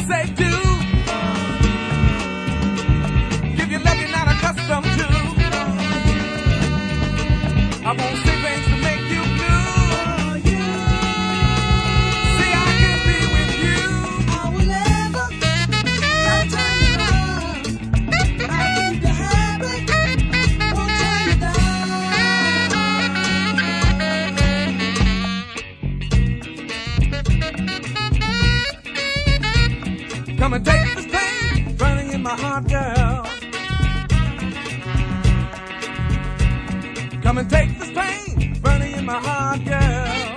say do. Give you love you're not accustomed to. I won't say things to make you blue. See, I can be with you. I will never turn you on. I keep you happy, won't turn you down. Come and take this pain burning in my heart, girl. Come and take this pain burning in my heart, girl.